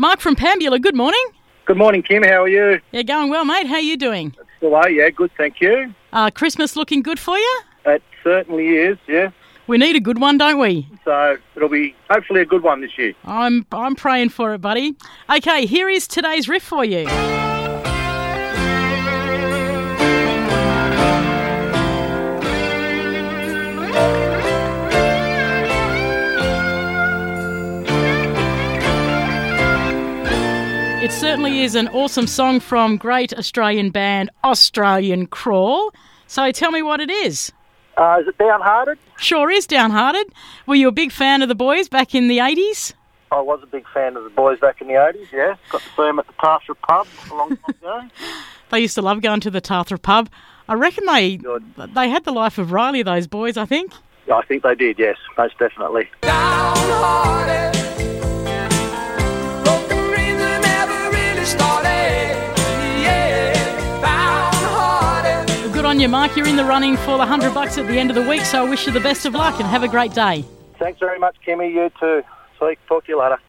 Mark from Pambula, good morning. Good morning, Kim. How are you? Yeah, going well, mate. How are you doing? Hello, yeah, good, thank you. Christmas looking good for you? It certainly is, yeah. We need a good one, don't we? So it'll be hopefully a good one this year. I'm praying for it, buddy. Okay, here is today's riff for you. It certainly is an awesome song from great Australian band Australian Crawl. So tell me what it is. Is it Downhearted? Sure is Downhearted. Were you a big fan of the boys back in the 80s? I was a big fan of the boys back in the 80s, yeah. Got to see them at the Tathra pub a long time ago. They used to love going to the Tathra pub. I reckon they had the life of Riley, those boys, I think. Yeah, I think they did, yes, most definitely. Downhearted. Good on you, Mark. You're in the running for the $100 at the end of the week, so I wish you the best of luck and have a great day. Thanks very much, Kimmy. You too. Talk to you later.